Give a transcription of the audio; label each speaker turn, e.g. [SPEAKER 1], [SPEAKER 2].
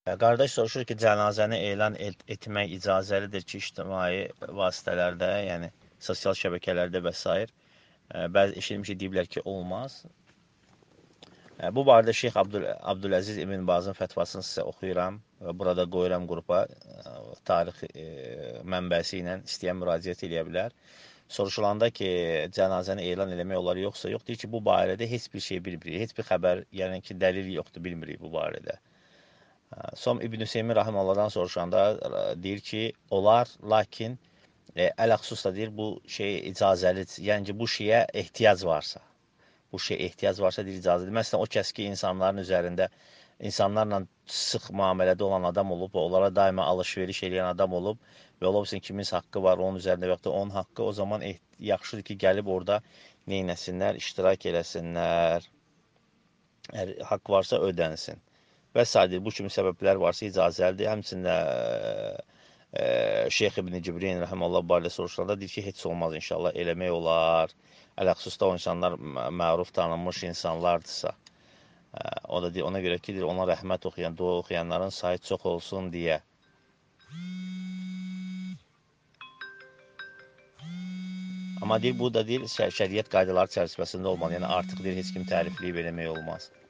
[SPEAKER 1] Qardaş soruşur ki, cənazəni elan etmək icazəlidir ki, ictimai vasitələrdə, yəni sosial şəbəkələrdə və s. Bəzi eşitmişik, deyiblər ki, olmaz. Bu barədə Şeyx Abdüləziz İbn Bazın fətvasını sizə oxuyuram və burada qoyuram qrupa, tarix mənbəsi ilə istəyən müraciət edə bilər. Soruşulanda ki, cənazəni elan eləmək olar yoxsa yox, deyir ki, bu barədə heç bir şey bilmirik, heç bir xəbər, yəni ki, dəlil yoxdur, bilmirik bu barədə. Son İbn Hüseymin Rahimalladan soruşanda deyir ki, olar, lakin ələxüsus da deyir, bu şey icazəlidir, yəni ki, bu şeyə ehtiyac varsa. Bu şey ehtiyac varsa deyir, icazədir. Məsələn, o kəs ki, insanların üzərində, insanlarla sıx müamilədə olan adam olub və onlara daima alış-veriş edən adam olub və ola bilsin kiminsə haqqı var onun üzərində və ya da onun haqqı, o zaman yaxşıdır ki, gəlib orada neynəsinlər, iştirak eləsinlər, haqq varsa ödənsin. Və s. Bu kimi səbəblər varsa icazəlidir. Həmçində Şeyx İbn Cibrin rəhməllah barədə soruşulanda deyir ki, heç olmaz inşallah, eləmək olar. Ələxüsusda o insanlar məruf tanınmış insanlardırsa. O da deyir, ona görə ki, deyir, ona rəhmət oxuyan, dua oxuyanların sayı çox olsun deyə. Amma deyir, bu da deyir, şəriət qaydaları çərçivəsində olmalı. Yəni artıq deyir, heç kim tərifləyib eləmək olmaz.